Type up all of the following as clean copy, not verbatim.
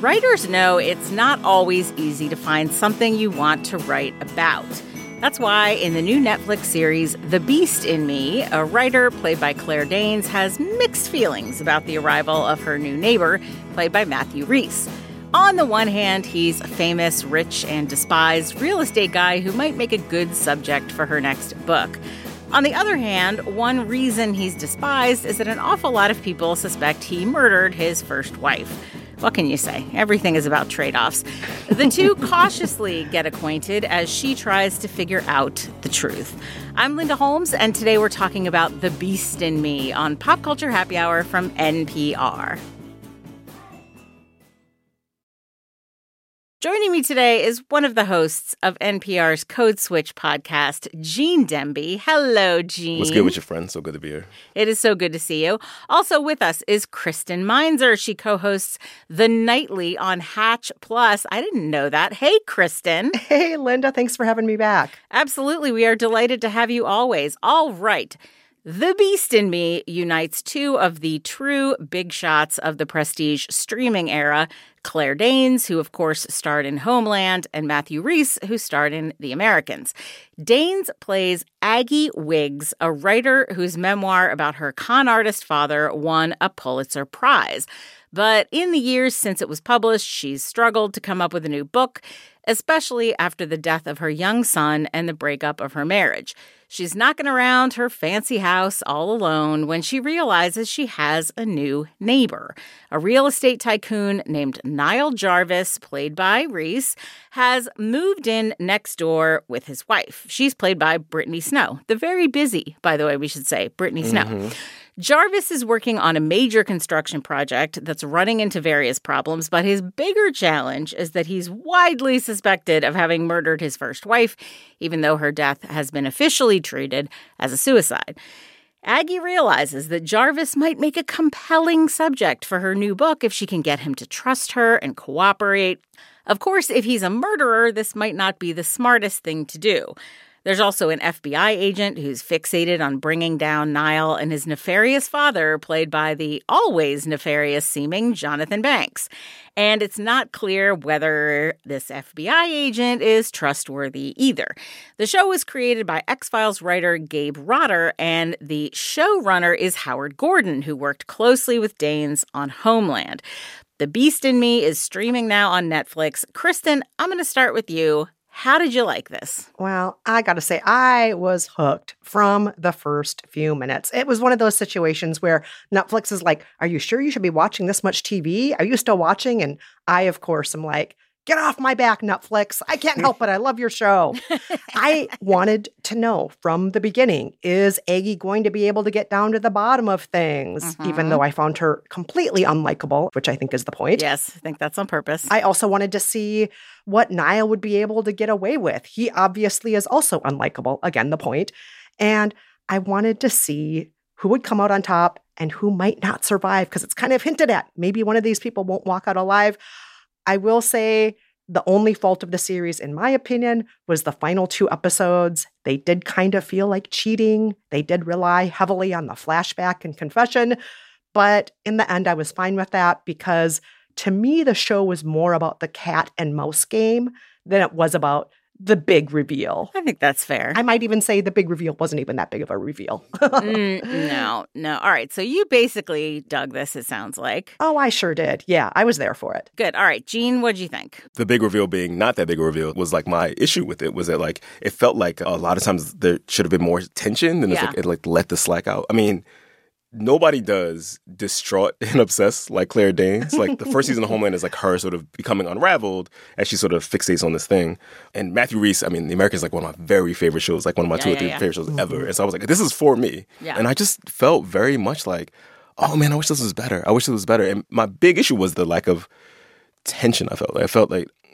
Writers know it's not always easy to find something you want to write about. That's why in the new Netflix series, The Beast in Me, a writer played by Claire Danes has mixed feelings about the arrival of her new neighbor, played by Matthew Rhys. On the one hand, he's a famous, rich, and despised real estate guy who might make a good subject for her next book. On the other hand, one reason he's despised is that an awful lot of people suspect he murdered his first wife. What can you say? Everything is about trade-offs. The two cautiously get acquainted as she tries to figure out the truth. I'm Linda Holmes, and today we're talking about The Beast in Me on Pop Culture Happy Hour from NPR. Joining me today is one of the hosts of NPR's Code Switch podcast, Gene Demby. Hello, Gene. What's good with your friend? So good to be here. It is so good to see you. Also with us is Kristen Meinzer. She co-hosts The Nightly on Hatch Plus. I didn't know that. Hey, Kristen. Hey, Linda. Thanks for having me back. Absolutely. We are delighted to have you always. All right. The Beast in Me unites two of the true big shots of the prestige streaming era, Claire Danes, who of course starred in Homeland, and Matthew Rhys, who starred in The Americans. Danes plays Aggie Wiggs, a writer whose memoir about her con artist father won a Pulitzer Prize. But in the years since it was published, she's struggled to come up with a new book, especially after the death of her young son and the breakup of her marriage. She's knocking around her fancy house all alone when she realizes she has a new neighbor. A real estate tycoon named Niall Jarvis, played by Rhys, has moved in next door with his wife. She's played by Brittany Snow. The very busy, by the way, we should say, Brittany Snow. Jarvis is working on a major construction project that's running into various problems, but his bigger challenge is that he's widely suspected of having murdered his first wife, even though her death has been officially treated as a suicide. Aggie realizes that Jarvis might make a compelling subject for her new book if she can get him to trust her and cooperate. Of course, if he's a murderer, this might not be the smartest thing to do. There's also an FBI agent who's fixated on bringing down Niall and his nefarious father, played by the always nefarious-seeming Jonathan Banks. And it's not clear whether this FBI agent is trustworthy either. The show was created by X-Files writer Gabe Rotter, and the showrunner is Howard Gordon, who worked closely with Danes on Homeland. The Beast in Me is streaming now on Netflix. Kristen, I'm going to start with you. How did you like this? Well, I got to say, I was hooked from the first few minutes. It was one of those situations where Netflix is like, are you sure you should be watching this much TV? Are you still watching? And I, of course, am like, get off my back, Netflix. I can't help it. I love your show. I wanted to know from the beginning, is Aggie going to be able to get down to the bottom of things, even though I found her completely unlikable, which I think is the point. Yes, I think that's on purpose. I also wanted to see what Niall would be able to get away with. He obviously is also unlikable, again, the point. And I wanted to see who would come out on top and who might not survive, because it's kind of hinted at. Maybe one of these people won't walk out alive. I will say the only fault of the series, in my opinion, was the final two episodes. They did kind of feel like cheating. They did rely heavily on the flashback and confession. But in the end, I was fine with that because to me, the show was more about the cat and mouse game than it was about the big reveal. I think that's fair. I might even say the big reveal wasn't even that big of a reveal. No. All right. So you basically dug this, it sounds like. Oh, I sure did. Yeah, I was there for it. Good. All right. Gene, what'd you think? The big reveal being not that big a reveal was like my issue with it was that like it felt like a lot of times there should have been more tension and it let the slack out. I mean, nobody does distraught and obsessed like Claire Danes. Like the first season of Homeland is like her sort of becoming unraveled as she sort of fixates on this thing. And Matthew Rhys, I mean, The Americans is like one of my very favorite shows, like one of my two or three favorite shows ever. And so I was like, this is for me. Yeah. And I just felt very much like, oh man, I wish this was better. And my big issue was the lack of tension I felt. I felt like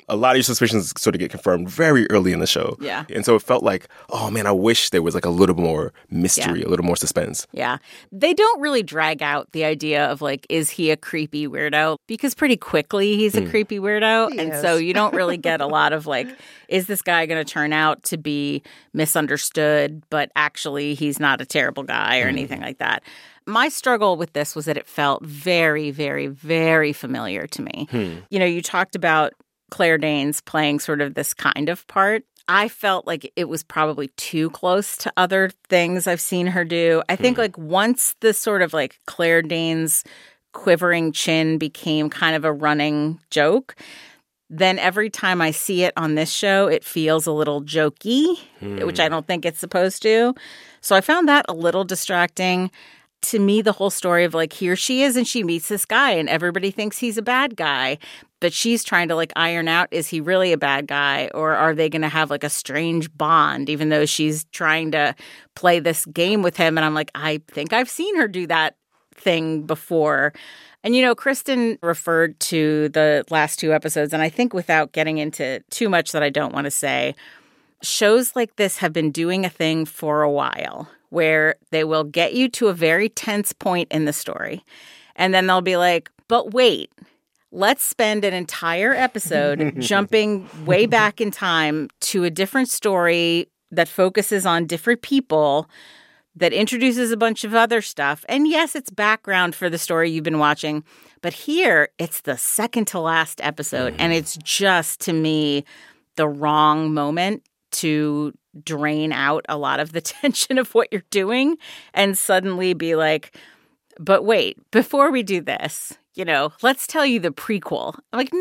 a lot of your suspicions sort of get confirmed very early in the show. Yeah. And so it felt like, oh man, I wish there was like a little more mystery, a little more suspense. Yeah. They don't really drag out the idea of like, is he a creepy weirdo? Because pretty quickly he's a creepy weirdo. He and is. so you don't really get a lot of like, is this guy going to turn out to be misunderstood, but actually he's not a terrible guy or anything like that. My struggle with this was that it felt very, very, very familiar to me. You know, you talked about Claire Danes playing sort of this kind of part. I felt like it was probably too close to other things I've seen her do. I think like once the sort of like Claire Danes quivering chin became kind of a running joke, then every time I see it on this show, it feels a little jokey, which I don't think it's supposed to. So I found that a little distracting. To me, the whole story of like, here she is and she meets this guy and everybody thinks he's a bad guy, but she's trying to like iron out, is he really a bad guy, or are they going to have like a strange bond, even though she's trying to play this game with him. And I'm like, I think I've seen her do that thing before. And, you know, Kristen referred to the last 2 episodes, and I think without getting into too much that I don't want to say, shows like this have been doing a thing for a while where they will get you to a very tense point in the story. And then they'll be like, but wait, let's spend an entire episode jumping way back in time to a different story that focuses on different people, that introduces a bunch of other stuff. And yes, it's background for the story you've been watching. But here, it's the second to last episode. And it's just, to me, the wrong moment to drain out a lot of the tension of what you're doing and suddenly be like, but wait, before we do this, you know, let's tell you the prequel. I'm like,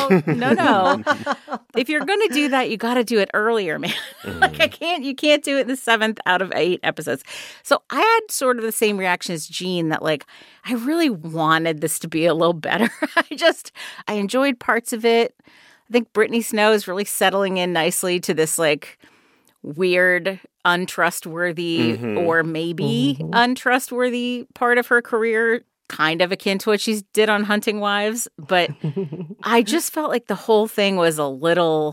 no. If you're going to do that, you got to do it earlier, man. Like you can't do it in the 7th out of 8 episodes. So I had sort of the same reaction as Jean, that like, I really wanted this to be a little better. I enjoyed parts of it. I think Brittany Snow is really settling in nicely to this like weird, untrustworthy or maybe untrustworthy part of her career, kind of akin to what she did on Hunting Wives. But I just felt like the whole thing was a little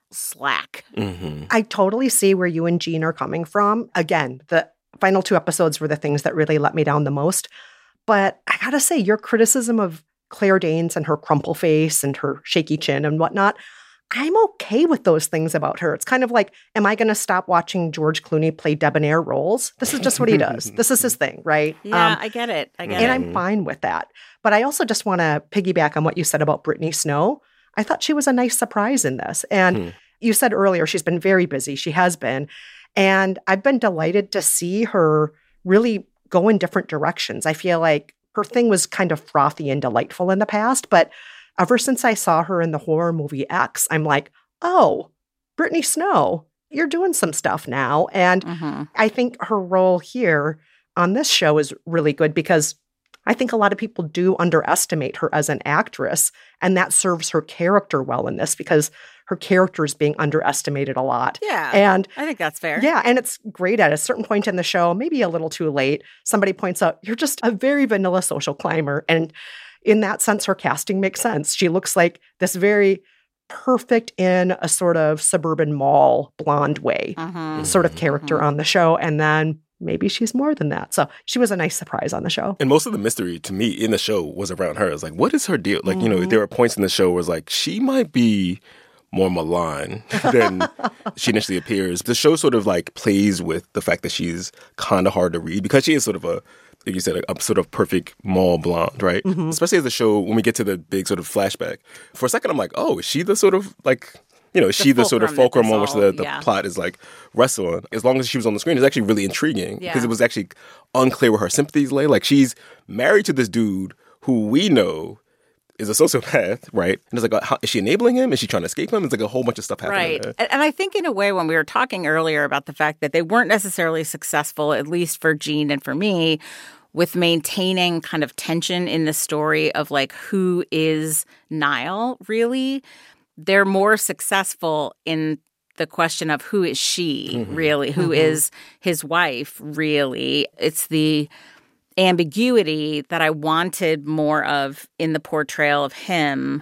slack. I totally see where you and Jean are coming from. Again, the final 2 episodes were the things that really let me down the most. But I gotta say, your criticism of Claire Danes and her crumple face and her shaky chin and whatnot, I'm okay with those things about her. It's kind of like, am I going to stop watching George Clooney play debonair roles? This is just what he does. This is his thing, right? Yeah, I get it. And I'm fine with that. But I also just want to piggyback on what you said about Brittany Snow. I thought she was a nice surprise in this. And you said earlier, she's been very busy. She has been. And I've been delighted to see her really go in different directions. I feel like her thing was kind of frothy and delightful in the past, but ever since I saw her in the horror movie X, I'm like, oh, Brittany Snow, you're doing some stuff now. And I think her role here on this show is really good because I think a lot of people do underestimate her as an actress, and that serves her character well in this because her character is being underestimated a lot. Yeah, and I think that's fair. Yeah, and it's great at a certain point in the show, maybe a little too late, somebody points out, you're just a very vanilla social climber. And in that sense, her casting makes sense. She looks like this very perfect in a sort of suburban mall blonde way sort of character on the show. And then maybe she's more than that. So she was a nice surprise on the show. And most of the mystery to me in the show was around her. It's like, what is her deal? Like, you know, there were points in the show where it's like, she might be more malign than she initially appears. The show sort of like plays with the fact that she's kind of hard to read because she is sort of like you said, a sort of perfect mall blonde, right? Especially as the show, when we get to the big sort of flashback. For a second, I'm like, oh, is she the sort of like, you know, is she the sort of fulcrum on which the plot is like wrestling? As long as she was on the screen, it's actually really intriguing because it was actually unclear where her sympathies lay. Like, she's married to this dude who we know is a sociopath, right? And it's like, is she enabling him? Is she trying to escape him? It's like a whole bunch of stuff happening. Right. And I think in a way, when we were talking earlier about the fact that they weren't necessarily successful, at least for Jean and for me, with maintaining kind of tension in the story of like, who is Niall really? They're more successful in the question of who is she really? Who is his wife really? It's the ambiguity that I wanted more of in the portrayal of him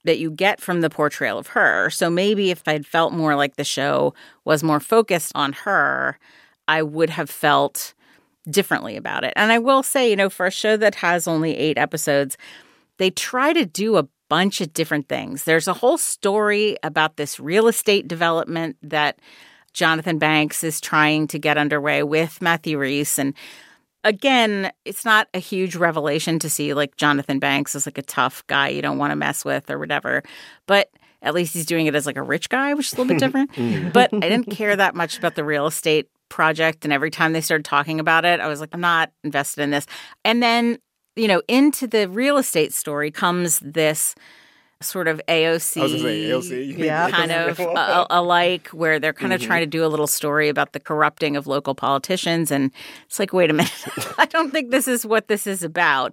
that you get from the portrayal of her. So maybe if I'd felt more like the show was more focused on her, I would have felt differently about it. And I will say, for a show that has only 8 episodes, they try to do a bunch of different things. There's a whole story about this real estate development that Jonathan Banks is trying to get underway with Matthew Rhys. And again, it's not a huge revelation to see like Jonathan Banks is like a tough guy you don't want to mess with or whatever. But at least he's doing it as like a rich guy, which is a little bit different. But I didn't care that much about the real estate project. And every time they started talking about it, I was like, I'm not invested in this. And then, into the real estate story comes this sort of AOC, I was going to say AOC. Kind of alike, where they're kind of trying to do a little story about the corrupting of local politicians. And it's like, wait a minute, I don't think this is what this is about.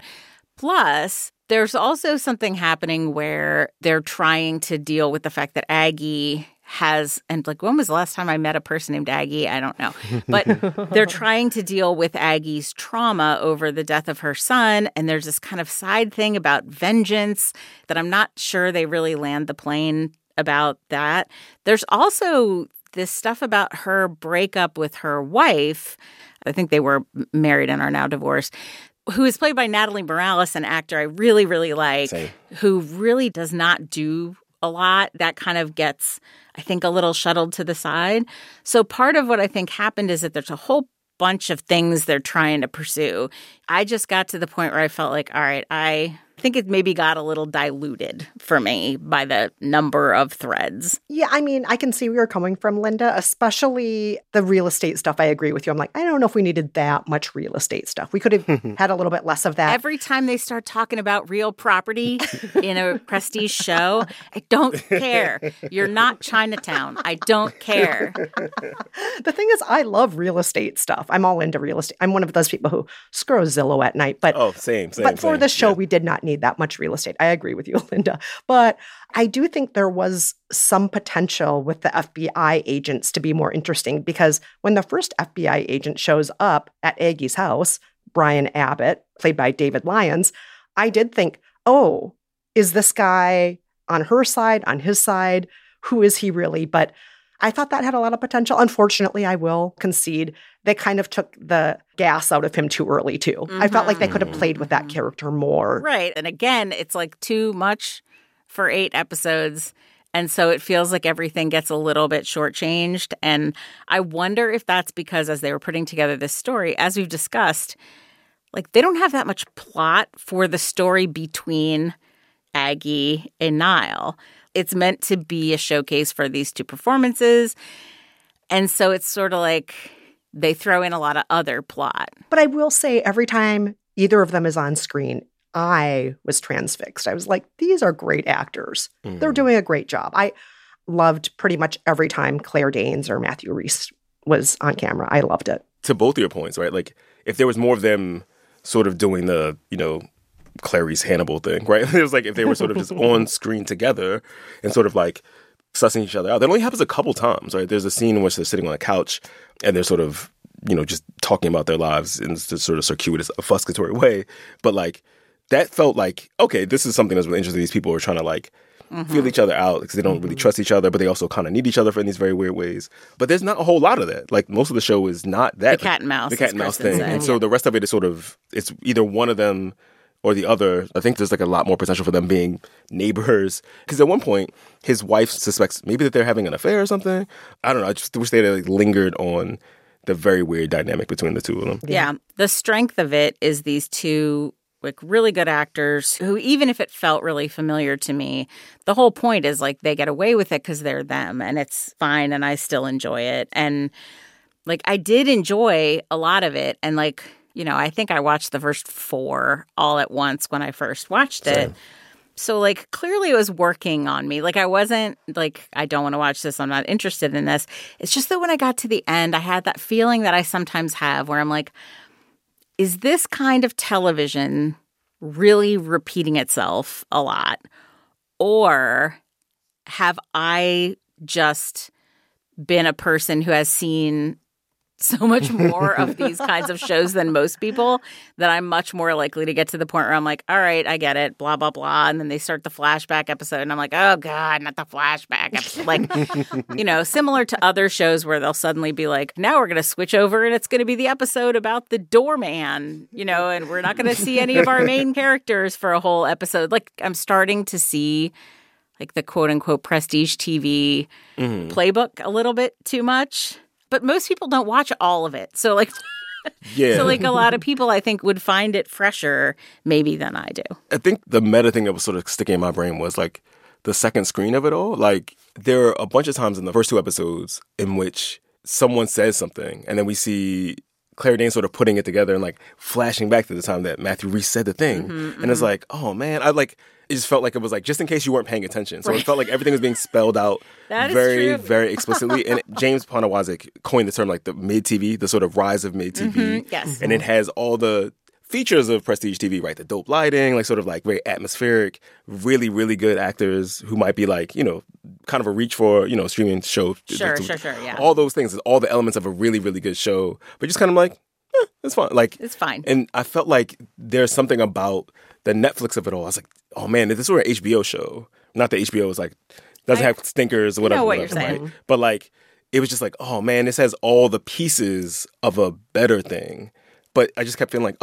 Plus, there's also something happening where they're trying to deal with the fact that Aggie has, and like, when was the last time I met a person named Aggie? I don't know. But they're trying to deal with Aggie's trauma over the death of her son. And there's this kind of side thing about vengeance that I'm not sure they really land the plane about that. There's also this stuff about her breakup with her wife. I think they were married and are now divorced, who is played by Natalie Morales, an actor I really, really like, who really does not do a lot. That kind of gets, I think, a little shuttled to the side. So part of what I think happened is that there's a whole bunch of things they're trying to pursue. I just got to the point where I felt like, all right, I think it maybe got a little diluted for me by the number of threads. Yeah, I mean, I can see where you're coming from, Linda, especially the real estate stuff. I agree with you. I'm like, I don't know if we needed that much real estate stuff. We could have had a little bit less of that. Every time they start talking about real property in a prestige show, I don't care. You're not Chinatown. I don't care. The thing is, I love real estate stuff. I'm all into real estate. I'm one of those people who scroll Zillow at night. But same. But for this show, we did not need that much real estate. I agree with you, Linda. But I do think there was some potential with the FBI agents to be more interesting, because when the first FBI agent shows up at Aggie's house, Brian Abbott, played by David Lyons, I did think, oh, is this guy on her side, on his side? Who is he really? But I thought that had a lot of potential. Unfortunately, I will concede, they kind of took the gas out of him too early, too. I felt like they could have played with that character more. Right. And again, it's like too much for 8 episodes. And so it feels like everything gets a little bit shortchanged. And I wonder if that's because as they were putting together this story, as we've discussed, like they don't have that much plot for the story between Aggie and Niall. It's meant to be a showcase for these 2 performances. And so it's sort of like they throw in a lot of other plot. But I will say every time either of them is on screen, I was transfixed. I was like, these are great actors. They're doing a great job. I loved pretty much every time Claire Danes or Matthew Rhys was on camera. I loved it. To both of your points, right? Like if there was more of them sort of doing the, Clarice Hannibal thing, right? It was like if they were sort of just on screen together and sort of like sussing each other out. That only happens a couple times, right? There's a scene in which they're sitting on a couch and they're sort of, just talking about their lives in this sort of circuitous, obfuscatory way. But like that felt like, okay, this is something that's really interesting. These people are trying to like feel each other out because they don't really trust each other, but they also kind of need each other in these very weird ways. But there's not a whole lot of that. Like most of the show is not that. The cat and mouse. The cat and mouse thing. And so the rest of it is sort of, it's either one of them or the other. I think there's like a lot more potential for them being neighbors. Because at one point, his wife suspects maybe that they're having an affair or something. I don't know. I just wish they had like lingered on the very weird dynamic between the 2 of them. Yeah. The strength of it is these 2 like really good actors who, even if it felt really familiar to me, the whole point is like they get away with it because they're them and it's fine and I still enjoy it. And like I did enjoy a lot of it. And like, I think I watched the first 4 all at once when I first watched it. Same. So, like, clearly it was working on me. Like, I wasn't, like, I don't want to watch this. I'm not interested in this. It's just that when I got to the end, I had that feeling that I sometimes have where I'm like, is this kind of television really repeating itself a lot? Or have I just been a person who has seen so much more of these kinds of shows than most people that I'm much more likely to get to the point where I'm like, all right, I get it, blah, blah, blah. And then they start the flashback episode and I'm like, oh, God, not the flashback episode. Like, similar to other shows where they'll suddenly be like, now we're going to switch over and it's going to be the episode about the doorman, and we're not going to see any of our main characters for a whole episode. Like, I'm starting to see like the quote unquote prestige TV playbook a little bit too much. But most people don't watch all of it. So, yeah. So, a lot of people, I think, would find it fresher maybe than I do. I think the meta thing that was sort of sticking in my brain was, the second screen of it all. There are a bunch of times in the first 2 episodes in which someone says something, and then we see Claire Danes sort of putting it together and, flashing back to the time that Matthew Rhys said the thing. And it's like, oh, man, it just felt like it was just in case you weren't paying attention. So it felt like everything was being spelled out very, very explicitly. And James Poniewozik coined the term the mid-TV, the sort of rise of mid-TV. Yes. And it has all the features of prestige TV, right? The dope lighting, very atmospheric, really, really good actors who might be kind of a reach for, streaming show. Sure, yeah. All those things, all the elements of a really, really good show. But just kind of it's fine. It's fine. And I felt like there's something about the Netflix of it all. I was like, oh man, if this were an HBO show, not that HBO is doesn't have stinkers or whatever. I know what you're saying. Right? But it was just oh man, this has all the pieces of a better thing. But I just kept feeling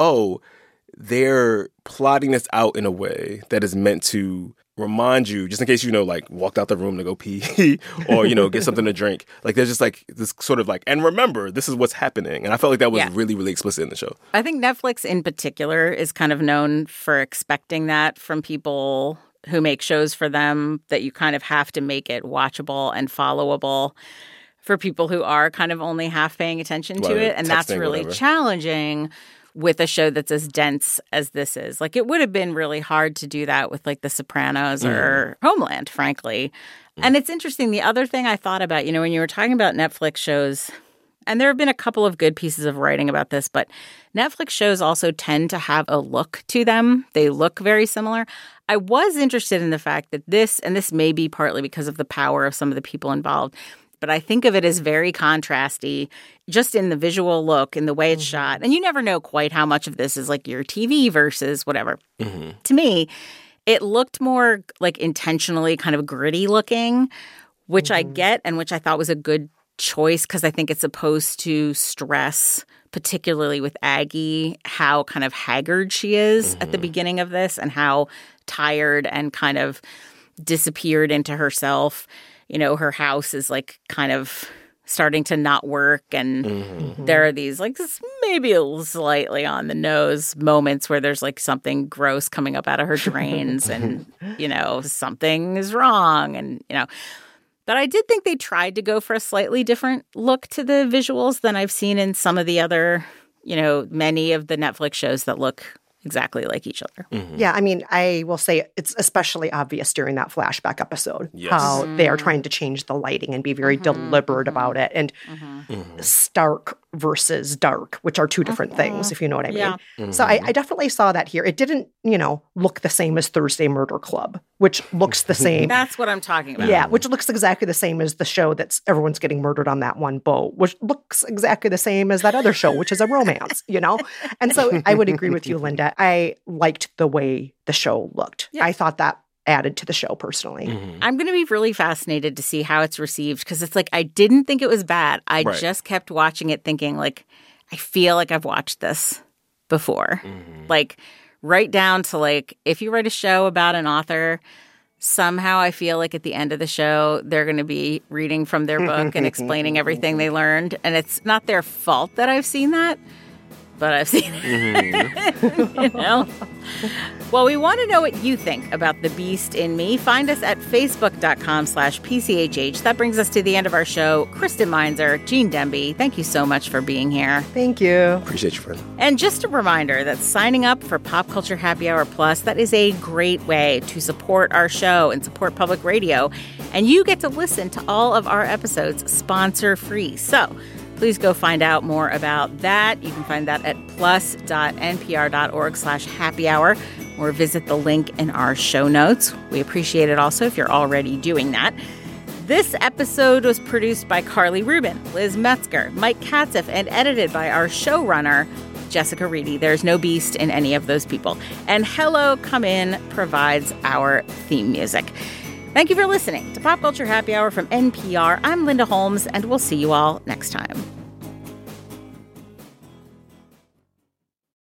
they're plotting this out in a way that is meant to remind you, just in case walked out the room to go pee or get something to drink. There's just this sort of and remember, this is what's happening. And I felt like that was really, really explicit in the show. I think Netflix in particular is kind of known for expecting that from people who make shows for them, that you kind of have to make it watchable and followable for people who are kind of only half paying attention to it. And that's really challenging with a show that's as dense as this is. It would have been really hard to do that with The Sopranos or Homeland, frankly. And it's interesting. The other thing I thought about, when you were talking about Netflix shows, and there have been a couple of good pieces of writing about this, but Netflix shows also tend to have a look to them. They look very similar. I was interested in the fact that this may be partly because of the power of some of the people involved, but I think of it as very contrasty just in the visual look, in the way it's shot. And you never know quite how much of this is your TV versus whatever. To me, it looked more intentionally kind of gritty looking, which I get and which I thought was a good choice because I think it's supposed to stress, particularly with Aggie, how kind of haggard she is at the beginning of this and how tired and kind of disappeared into herself. Her house is kind of starting to not work. And there are these maybe a slightly on the nose moments where there's something gross coming up out of her drains and, something is wrong. And, but I did think they tried to go for a slightly different look to the visuals than I've seen in some of the other, many of the Netflix shows that look exactly like each other. Yeah, I mean, I will say it's especially obvious during that flashback episode how they are trying to change the lighting and be very deliberate about it. And stark versus dark, which are two different things, if you know what I mean. So I definitely saw that here. It didn't, look the same as Thursday Murder Club, which looks the same. That's what I'm talking about. Yeah, which looks exactly the same as the show that's everyone's getting murdered on that one boat, which looks exactly the same as that other show, which is a romance, And so I would agree with you, Linda. I liked the way the show looked. Yeah. I thought that added to the show personally. I'm going to be really fascinated to see how it's received because it's I didn't think it was bad. I just kept watching it thinking I feel like I've watched this before. Right down to if you write a show about an author, somehow I feel like at the end of the show, they're going to be reading from their book and explaining everything they learned. And it's not their fault that I've seen that. But I've seen it, Well, we want to know what you think about The Beast in Me. Find us at facebook.com/PCHH. That brings us to the end of our show. Kristen Meinzer, Gene Demby, thank you so much for being here. Thank you. Appreciate you, friend. And just a reminder that signing up for Pop Culture Happy Hour Plus, that is a great way to support our show and support public radio. And you get to listen to all of our episodes sponsor-free. So please go find out more about that. You can find that at plus.npr.org/happy hour or visit the link in our show notes. We appreciate it also if you're already doing that. This episode was produced by Carly Rubin, Liz Metzger, Mike Katzeff, and edited by our showrunner, Jessica Reedy. There's no beast in any of those people. And Hello, Come In provides our theme music. Thank you for listening to Pop Culture Happy Hour from NPR. I'm Linda Holmes, and we'll see you all next time.